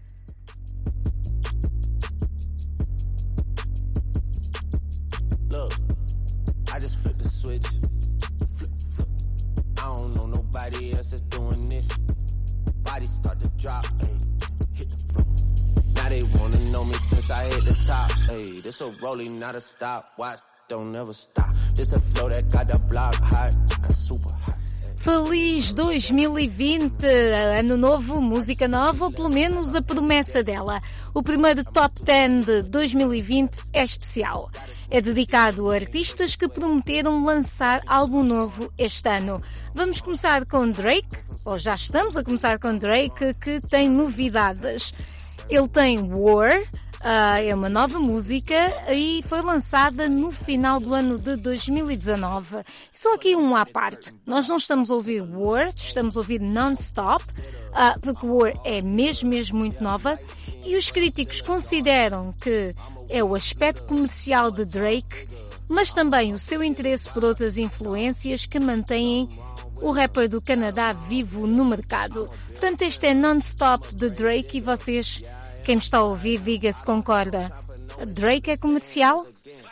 Look, I just flipped the switch. Flip, flip. I don't know nobody else that's doing this. Body start to drop, ayy. Hit the floor. Now they wanna know me since I hit the top. Hey, this a rolling, not a stop. Watch, don't never stop. This the flow that got the block hot, got super hot. Feliz dois mil e vinte, ano novo, música nova, ou pelo menos a promessa dela. O primeiro Top dez de dois mil e vinte é especial. É dedicado a artistas que prometeram lançar álbum novo este ano. Vamos começar com Drake, ou já estamos a começar com Drake, que tem novidades. Ele tem War, uh, é uma nova música e foi lançada no final do ano de dois mil e dezanove. Só aqui um à parte. Nós não estamos a ouvir War, estamos a ouvir Non-Stop, uh, porque War é mesmo, mesmo muito nova. E os críticos consideram que é o aspecto comercial de Drake, mas também o seu interesse por outras influências que mantêm o rapper do Canadá vivo no mercado. Portanto, este é Non-Stop de Drake e vocês, quem me está a ouvir, diga se concorda. Drake é comercial?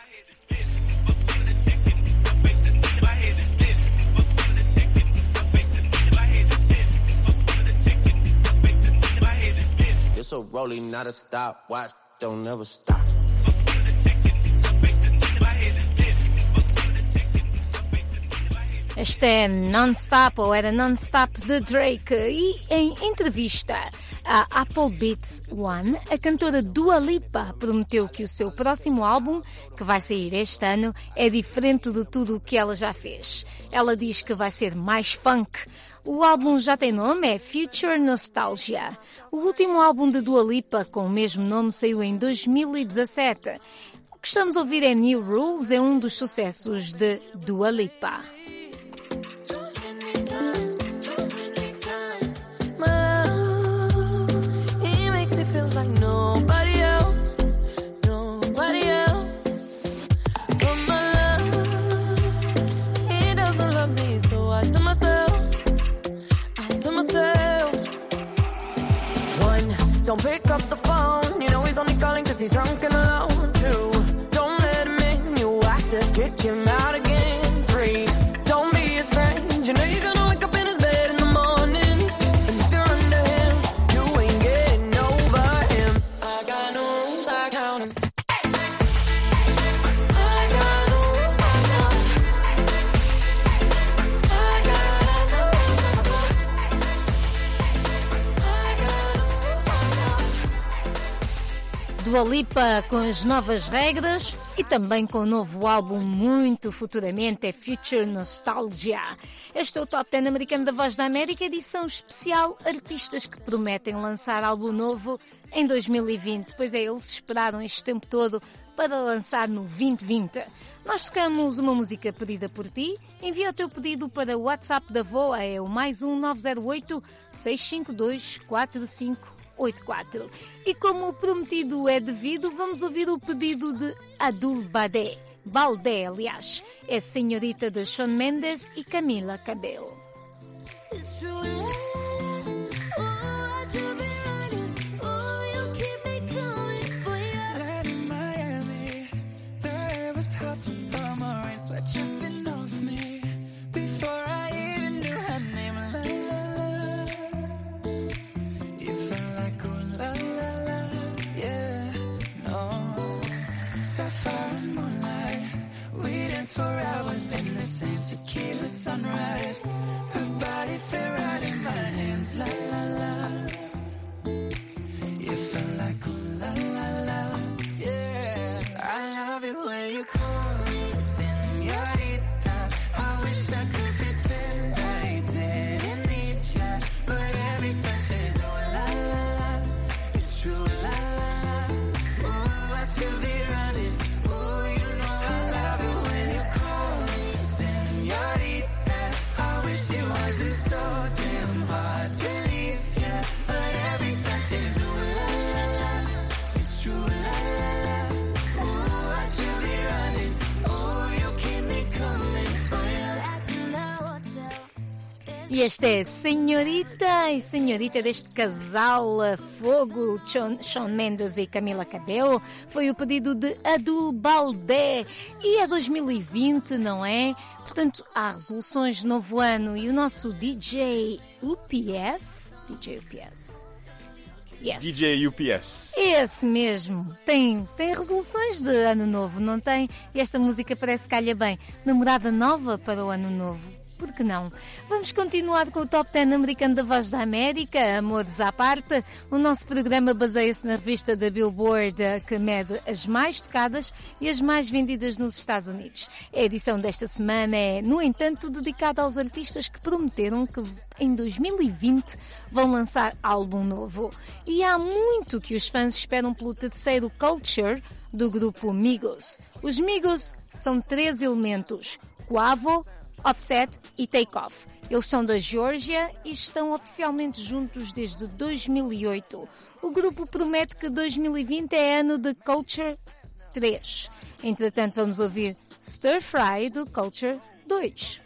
It's a rolling, not a stop. Watch, don't never stop. Este é Non-Stop, ou era Non-Stop de Drake. E em entrevista à Apple Beats One, a cantora Dua Lipa prometeu que o seu próximo álbum, que vai sair este ano, é diferente de tudo o que ela já fez. Ela diz que vai ser mais funk. O álbum já tem nome, é Future Nostalgia. O último álbum de Dua Lipa, com o mesmo nome, saiu em dois mil e dezassete. O que estamos a ouvir é New Rules, é um dos sucessos de Dua Lipa. Don't pick up the phone, you know he's only calling cause he's drunk and alone. Two, don't let him in, you have to kick him out again. Three, don't be his friend, you know you're gonna wake up in his bed in the morning. And if you're under him, you ain't getting over him. I got no rules, I count him. I got no rules, I count him. I got no rules, Dua Lipa com as novas regras e também com o novo álbum muito futuramente, é Future Nostalgia. Este é o Top dez americano da Voz da América, edição especial, artistas que prometem lançar álbum novo em dois mil e vinte. Pois é, eles esperaram este tempo todo para lançar no vinte vinte. Nós tocamos uma música pedida por ti. Envia o teu pedido para o WhatsApp da V O A, é o mais um nove zero oito, seis cinco dois, quatro cinco oito quatro. E como prometido é devido, vamos ouvir o pedido de Abdul Badé. Baldé, aliás. É senhorita de Shawn Mendes e Camila Cabello. For hours in the sand, tequila sunrise. Her body fit right in my hands, la la la. You felt like ooh la la la, yeah. I love it when you call me señorita. I wish I could pretend I didn't need you, but every touch is ooh la la la. It's true la la la. Ooh, I should be running. Ooh, you know I love it. It wasn't so damn hard to leave, yeah. But every touch is ooh la la la. E esta é Senhorita e Senhorita deste casal a fogo, Shawn Mendes e Camila Cabello. Foi o pedido de Abdul Baldé. E é dois mil e vinte, não é? Portanto, há resoluções de novo ano e o nosso D J U P S... D J U P S... Yes. D J U P S. Esse mesmo. Tem, tem resoluções de ano novo, não tem? E esta música parece que calha bem. Namorada nova para o ano novo. Por que não? Vamos continuar com o Top dez americano da Voz da América, amores à parte. O nosso programa baseia-se na revista da Billboard, que mede as mais tocadas e as mais vendidas nos Estados Unidos. A edição desta semana é, no entanto, dedicada aos artistas que prometeram que em dois mil e vinte vão lançar álbum novo. E há muito que os fãs esperam pelo terceiro Culture do grupo Migos. Os Migos são três elementos: Quavo, Offset e Takeoff. Eles são da Geórgia e estão oficialmente juntos desde dois mil e oito. O grupo promete que dois mil e vinte é ano de Culture três. Entretanto, vamos ouvir Stir Fry do Culture dois.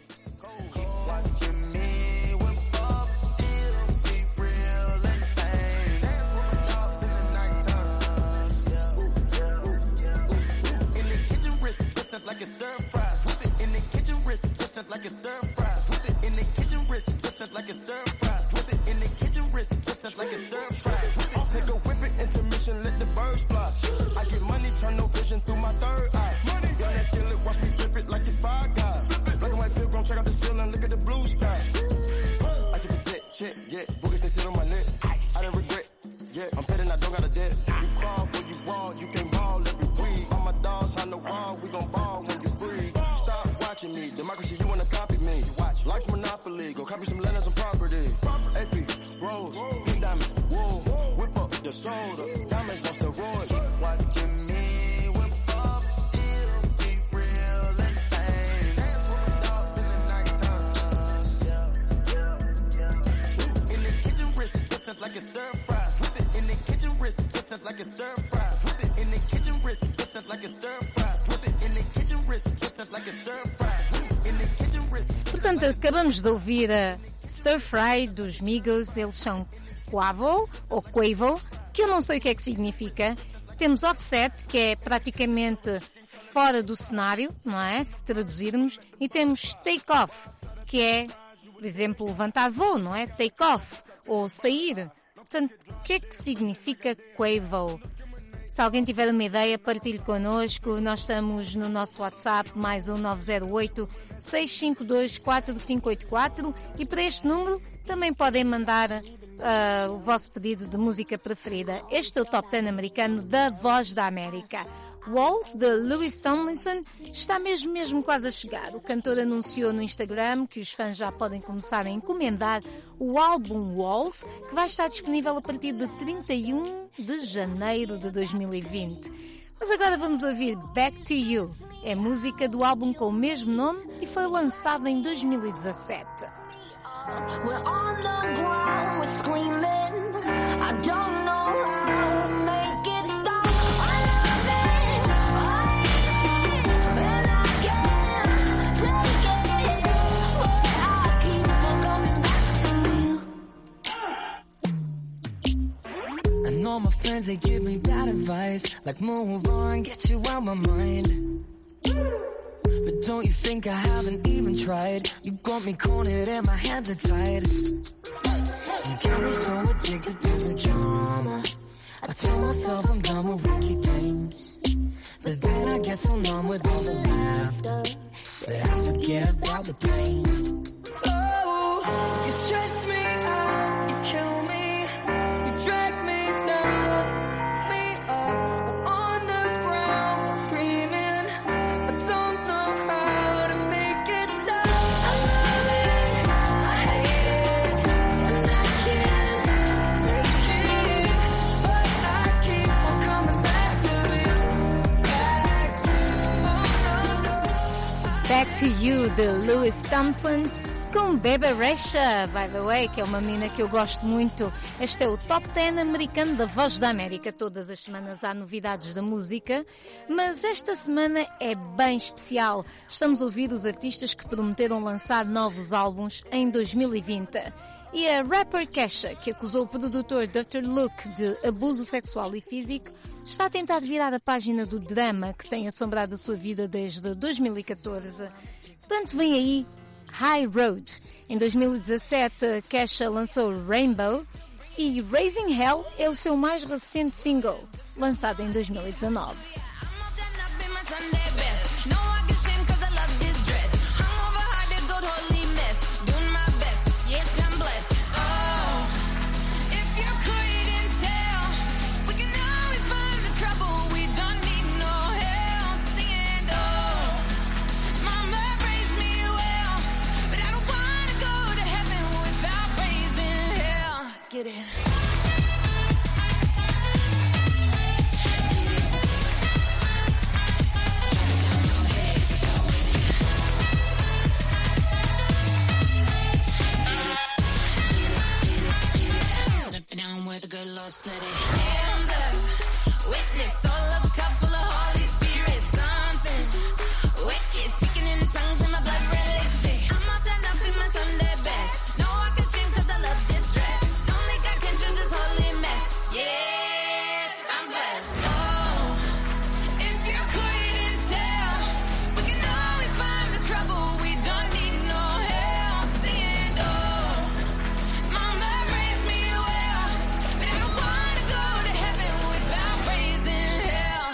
Like a stir fry, whip it in the kitchen, wrist twisted like a stir fry, whip it in the kitchen, wrist twisted like a stir fry, whip it in the kitchen, wrist twisted like a stir fry. I'll take a whip it, intermission, let the birds fly. I get money, turn no vision through my third eye. Money, got that skillet, watch me flip it like it's Five Guys. Black and white pilgrim, check out the ceiling, look at the blue sky. I took a jet, check, yeah, boogies they sit on my neck. I didn't regret, yeah, I'm petting, I don't got a debt. You crawl for you wall, you can't ball every week. All my dogs on the wall, we gon' ball when you free. Stop watching me, democracy, you wanna copy me. Watch, life's monopoly, go copy some land and some property. A P, Rose, pink diamonds, wool, whip up the soda, diamonds off the road. Keep watching me, whip up, still be real and fame. Dance with my dogs in the nighttime. In the kitchen, wrist twisted like a stir fry. Whip it in the kitchen, wrist twisted like a stir fry. Whip it in the kitchen, wrist twisted like a stir fry. Whip it in the kitchen, wrist twisted like a stir fry. In the kitchen, wrist. Portanto, acabamos de ouvir a Stir Fry dos Migos. Eles são Quavo ou Quavo, que eu não sei o que é que significa. Temos Offset, que é praticamente fora do cenário, não é? Se traduzirmos. E temos Takeoff, que é, por exemplo, levantar voo, não é? Takeoff, ou sair. Portanto, o que é que significa Quavo? Se alguém tiver uma ideia, partilhe connosco. Nós estamos no nosso WhatsApp, mais um nove zero oito, seis cinco dois, quatro cinco oito quatro. E para este número também podem mandar uh, o vosso pedido de música preferida. Este é o Top dez americano da Voz da América. Walls, de Louis Tomlinson, está mesmo, mesmo quase a chegar. O cantor anunciou no Instagram que os fãs já podem começar a encomendar o álbum Walls, que vai estar disponível a partir de trinta e um de janeiro de dois mil e vinte. Mas agora vamos ouvir Back to You. É música do álbum com o mesmo nome e foi lançado em dois mil e dezassete. We're on the ground, we're screaming. I don't know how to make it stop. I love it, I hate it, and I can't take it. But I keep on coming back to you. I know my friends, they give me bad advice, like move on, get you out my mind. But don't you think I haven't even tried? You got me cornered and my hands are tied. You got me so addicted to the drama. I tell myself I'm done with wicked games, but then I get so numb with all the laughter that I forget about the pain. Oh, you stress me out, you kill me, you drag me down, me up. I'm on the ground screaming. Back to You, de Louis Tomlinson, com Bebe Rexha, by the way, que é uma menina que eu gosto muito. Este é o Top dez americano da Voz da América. Todas as semanas há novidades da música, mas esta semana é bem especial. Estamos a ouvir os artistas que prometeram lançar novos álbuns em dois mil e vinte. E a rapper Kesha, que acusou o produtor doutor Luke de abuso sexual e físico, está a tentar virar a página do drama que tem assombrado a sua vida desde dois mil e catorze. Portanto, vem aí High Road. Em dois mil e dezassete, Kesha lançou Rainbow e Raising Hell é o seu mais recente single, lançado em dois mil e dezanove. Get it. Down with a good Lord steady. Hands up, witness, all a couple of Holy Spirit, something wicked, speaking in tongues in my blood red lipstick. I'm all done up in my Sunday best. No, I can sing cause I love this dress. Don't think I can just this holy mess. Yes, I'm blessed. Oh, if you couldn't tell, we can always find the trouble. We don't need no help. Saying, oh, mama raised me well, but I don't wanna go to heaven without raising hell.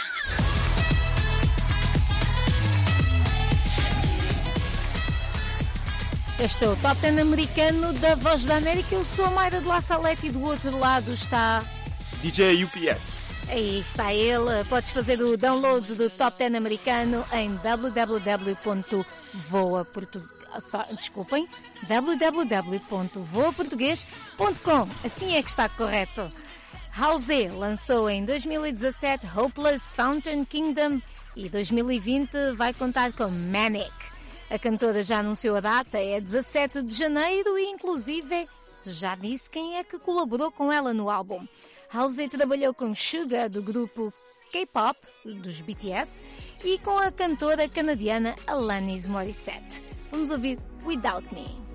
Este é o Top dez americano da Voz da América. Eu sou a Mayra de La Salete e do outro lado está... D J U P S. Aí está ele. Podes fazer o download do Top dez americano em w w w ponto voa português. Desculpem, w w w ponto voa português ponto com. Assim é que está correto. Halsey lançou em dois mil e dezassete Hopeless Fountain Kingdom e dois mil e vinte vai contar com Manic. A cantora já anunciou a data, é dezassete de janeiro e inclusive já disse quem é que colaborou com ela no álbum. Halsey trabalhou com Suga do grupo K-pop, dos B T S, e com a cantora canadiana Alanis Morissette. Vamos ouvir Without Me.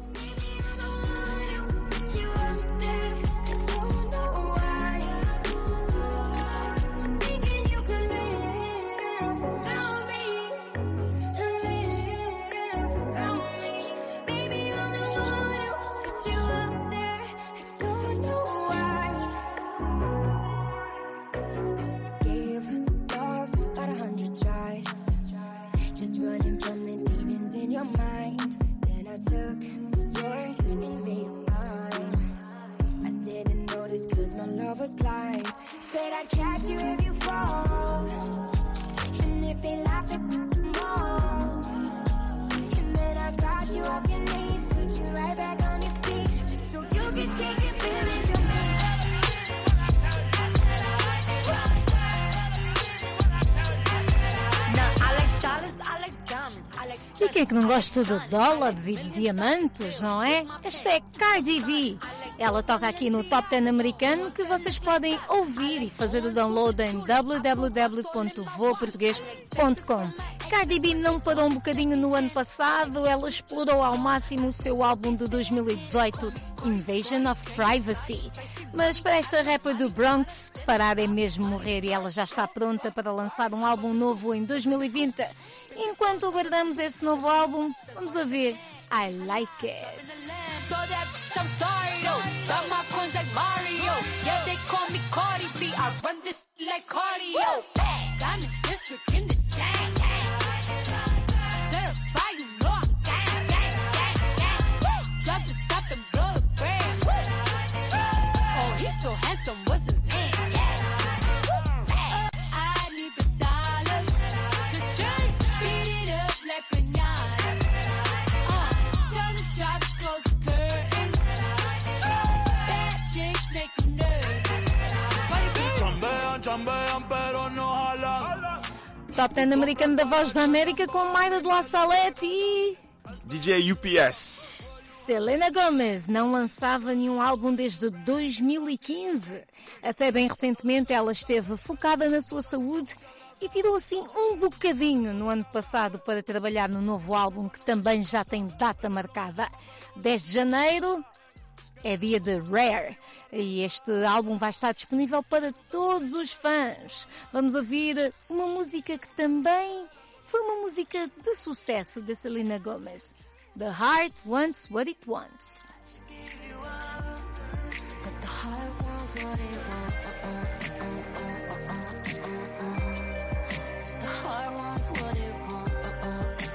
Took yours and made mine. I didn't notice cause my love was blind. Said I'd catch you if you fall, and if they laugh at more. And then I got you off your knees, put you right back on your feet, just so you could take advantage of me. Now I like dollars, I like diamonds, I like. E quem é que não gosta de dólares e de diamantes, não é? Esta é Cardi B. Ela toca aqui no Top dez americano, que vocês podem ouvir e fazer o download em w w w ponto voa português ponto com. Cardi B não parou um bocadinho no ano passado, ela explorou ao máximo o seu álbum de dois mil e dezoito, Invasion of Privacy. Mas para esta rapper do Bronx, parar é mesmo morrer e ela já está pronta para lançar um álbum novo em dois mil e vinte. Enquanto aguardamos esse novo álbum, vamos a ver I Like It. So that I'm sorry though, got my coins like Mario. Yeah, they call me Cardi B. I run this like cardio. I'm the district in the chain. Certify, you know I'm gang, gang, gang, gang. Drop the top and blow the brand. Oh, he's so handsome. What's his name? I need the dollars to change, beat it up like piñatas. Uh, tell the job to close the curtains. Bad chicks make you nervous. Chambean, chambean, pero no jalan. Top dez americano da Voz da América com Mayra de La Salete e... D J U P S. Selena Gomez não lançava nenhum álbum desde dois mil e quinze. Até bem recentemente ela esteve focada na sua saúde e tirou assim um bocadinho no ano passado para trabalhar no novo álbum que também já tem data marcada. dez de janeiro é dia de Rare e este álbum vai estar disponível para todos os fãs. Vamos ouvir uma música que também foi uma música de sucesso da Selena Gomez. The Heart Wants What It Wants. But the heart wants what it wants. The heart wants what it wants.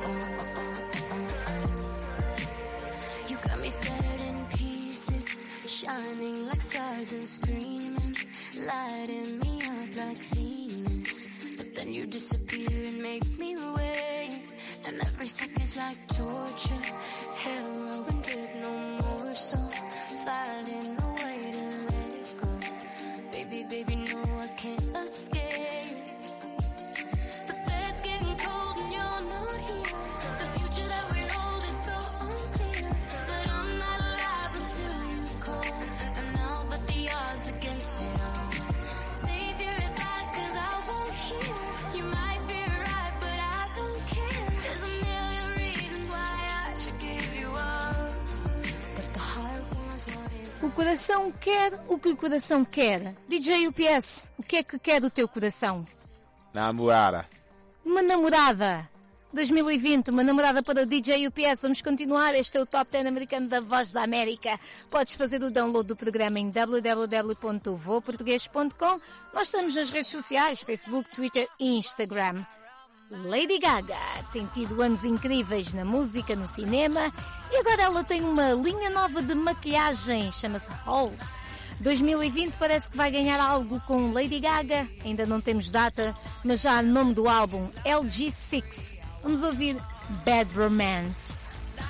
You got me scattered in pieces, shining like stars and screaming, lighting me up like Venus. But then you disappear and make me wait. And every second's like torture, hell and drip no more, so finding a way to let go. Baby, baby, no, I can't escape. The bed's getting cold and you're not here. The future that we hold is so unclear, but I'm not alive until you call. And now, but the odds against it all. Save your advice, cause I won't hear. You might be right, but I don't care. There's a million reasons why I should give you up, but the heart wants what it O coração quer o que o coração quer. D J U P S, o que é que quer o teu coração? Namorada. Uma namorada. dois mil e vinte, uma namorada para o D J U P S. Vamos continuar. Este é o Top dez americano da Voz da América. Podes fazer o download do programa em w w w ponto voa português ponto com. Nós estamos nas redes sociais, Facebook, Twitter e Instagram. Lady Gaga tem tido anos incríveis na música, no cinema e agora ela tem uma linha nova de maquilhagem, chama-se Halls. dois mil e vinte parece que vai ganhar algo com Lady Gaga, ainda não temos data, mas já há nome do álbum, L G seis. Vamos ouvir Bad Romance.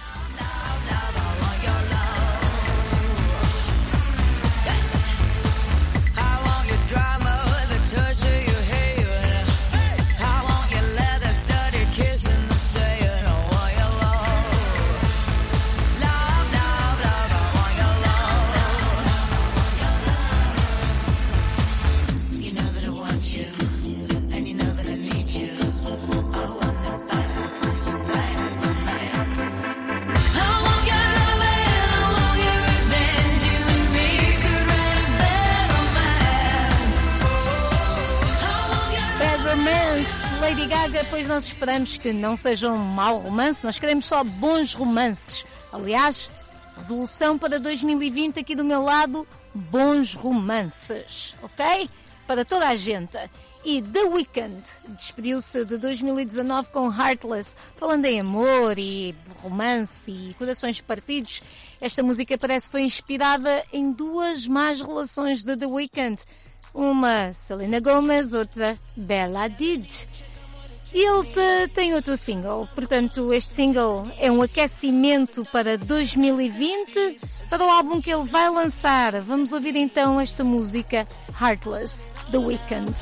Lady Gaga, pois nós esperamos que não seja um mau romance, nós queremos só bons romances. Aliás, resolução para dois mil e vinte aqui do meu lado, bons romances, ok? Para toda a gente. E The Weeknd despediu-se de dois mil e dezanove com Heartless, falando em amor e romance e corações partidos. Esta música parece que foi inspirada em duas más relações de The Weeknd. Uma Selena Gomez, outra Bella Hadid. E ele te, tem outro single, portanto este single é um aquecimento para dois mil e vinte, para o álbum que ele vai lançar. Vamos ouvir então esta música, Heartless, The Weeknd.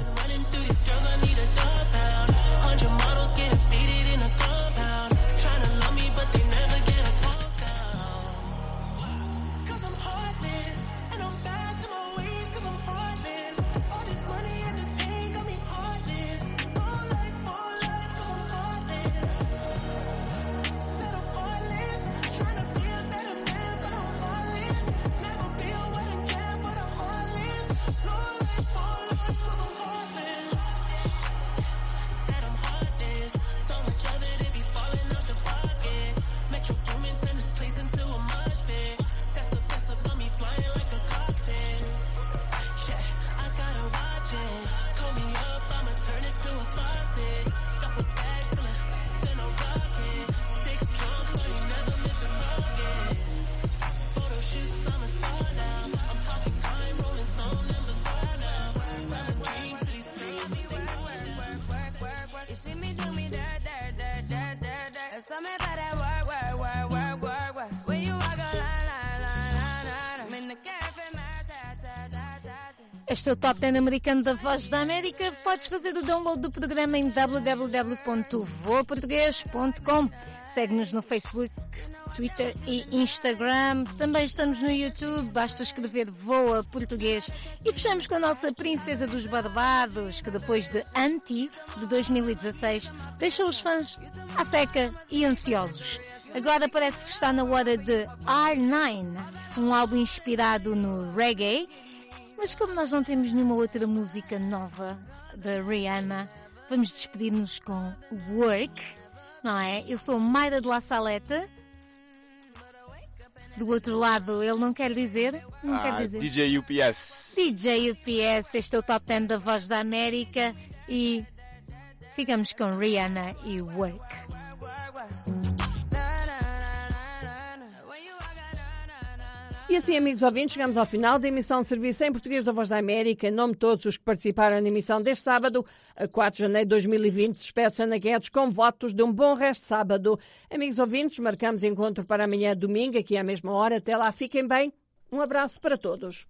Este é o Top dez americano da Voz da América. Podes fazer o download do programa em w w w ponto voa português ponto com. Segue-nos no Facebook, Twitter e Instagram. Também estamos no YouTube, basta escrever Voa Português. E fechamos com a nossa Princesa dos Barbados, que depois de Anti, de dois mil e dezasseis, deixou os fãs à seca e ansiosos. Agora parece que está na hora de R nove, um álbum inspirado no reggae. Mas como nós não temos nenhuma outra música nova da Rihanna, vamos despedir-nos com Work, não é? Eu sou Mayra de La Salete. Do outro lado, ele não quer dizer? Não ah, quer dizer. D J U P S. D J U P S, este é o Top dez da Voz da América e ficamos com Rihanna e Work. E assim, amigos ouvintes, chegamos ao final da emissão de serviço em português da Voz da América. Em nome de todos os que participaram na emissão deste sábado, a quatro de janeiro de dois mil e vinte, despede-se Ana Guedes com votos de um bom resto de sábado. Amigos ouvintes, marcamos encontro para amanhã, domingo, aqui à mesma hora. Até lá, fiquem bem. Um abraço para todos.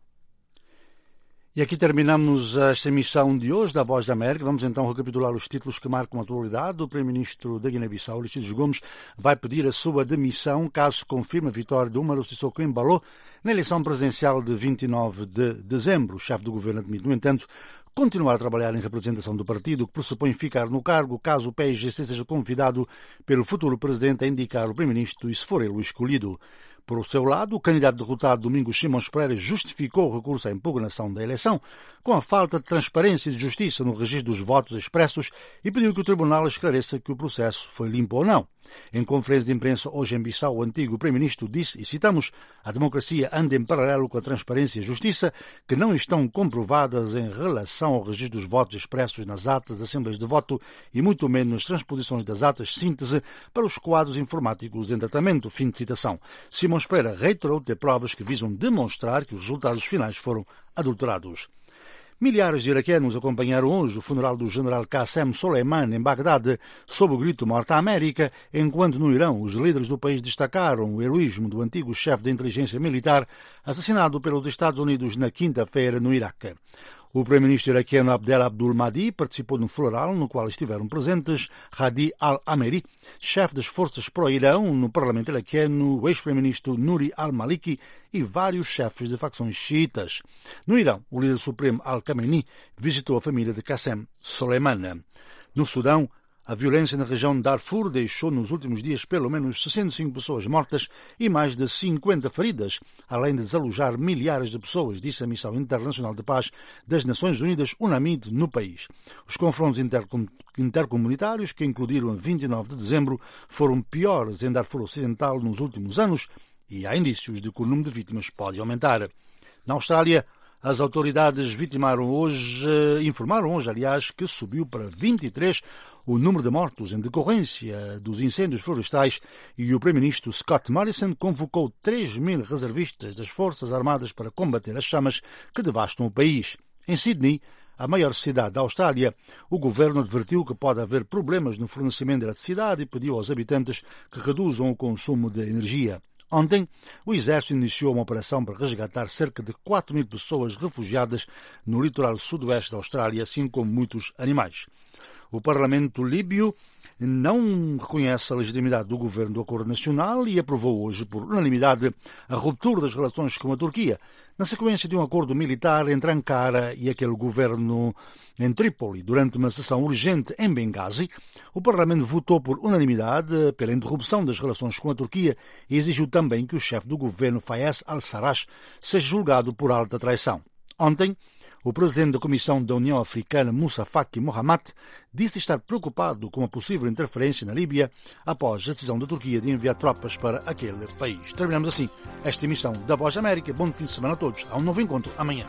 E aqui terminamos esta emissão de hoje da Voz da América. Vamos então recapitular os títulos que marcam a atualidade. O Primeiro-Ministro da Guiné-Bissau, Aristides Gomes, vai pedir a sua demissão caso confirme a vitória de Umaru Sissoko Embalo na eleição presidencial de vinte e nove de dezembro. O chefe do governo admite, no entanto, continuar a trabalhar em representação do partido, que pressupõe ficar no cargo caso o P I G C seja convidado pelo futuro presidente a indicar o Primeiro-Ministro e se for ele o escolhido. Por o seu lado, o candidato derrotado Domingos Simões Pereira justificou o recurso à impugnação da eleição com a falta de transparência e de justiça no registro dos votos expressos e pediu que o tribunal esclareça que o processo foi limpo ou não. Em conferência de imprensa hoje em Bissau, o antigo primeiro-ministro disse, e citamos, a democracia anda em paralelo com a transparência e a justiça, que não estão comprovadas em relação ao registro dos votos expressos nas atas das assembleias de voto e muito menos nas transposições das atas síntese para os quadros informáticos em tratamento. Fim de citação. Simões Pereira reiterou ter provas que visam demonstrar que os resultados finais foram adulterados. Milhares de iraquianos acompanharam hoje o funeral do general Qassem Soleimani em Bagdade sob o grito Morte à América, enquanto no Irão os líderes do país destacaram o heroísmo do antigo chefe da inteligência militar assassinado pelos Estados Unidos na quinta-feira no Iraque. O primeiro-ministro iraquiano Abdel Abdul Mahdi participou no funeral no qual estiveram presentes Hadi al-Ameri, chefe das forças pró-Irão no parlamento iraquiano, o ex-primeiro-ministro Nouri al-Maliki e vários chefes de facções xiitas. No Irão, o líder supremo Al-Khamenei visitou a família de Qassem Soleimani. No Sudão, a violência na região de Darfur deixou nos últimos dias pelo menos sessenta e cinco pessoas mortas e mais de cinquenta feridas, além de desalojar milhares de pessoas, disse a Missão Internacional de Paz das Nações Unidas, UNAMID, no país. Os confrontos intercom- intercomunitários, que incluíram a vinte e nove de dezembro, foram piores em Darfur Ocidental nos últimos anos e há indícios de que o número de vítimas pode aumentar. Na Austrália, as autoridades vitimaram hoje, informaram hoje, aliás, que subiu para vinte e três o número de mortos em decorrência dos incêndios florestais e o primeiro-ministro Scott Morrison convocou três mil reservistas das Forças Armadas para combater as chamas que devastam o país. Em Sydney, a maior cidade da Austrália, o governo advertiu que pode haver problemas no fornecimento de eletricidade e pediu aos habitantes que reduzam o consumo de energia. Ontem, o Exército iniciou uma operação para resgatar cerca de quatro mil pessoas refugiadas no litoral sudoeste da Austrália, assim como muitos animais. O Parlamento líbio não reconhece a legitimidade do governo do Acordo Nacional e aprovou hoje, por unanimidade, a ruptura das relações com a Turquia, na sequência de um acordo militar entre Ankara e aquele governo em Trípoli. Durante uma sessão urgente em Benghazi, o Parlamento votou por unanimidade pela interrupção das relações com a Turquia e exigiu também que o chefe do governo, Fayez al-Sarraj, seja julgado por alta traição. Ontem, o presidente da Comissão da União Africana, Moussa Faki Mohamed, disse estar preocupado com a possível interferência na Líbia após a decisão da Turquia de enviar tropas para aquele país. Terminamos assim esta emissão da Voz da América. Bom fim de semana a todos. Há um novo encontro amanhã.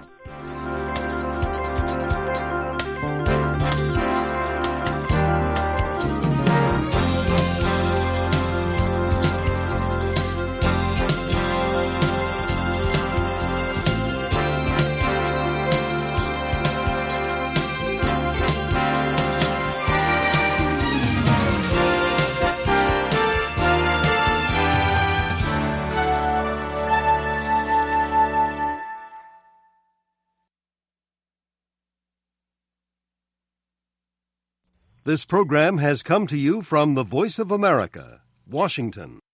This program has come to you from the Voice of America, Washington.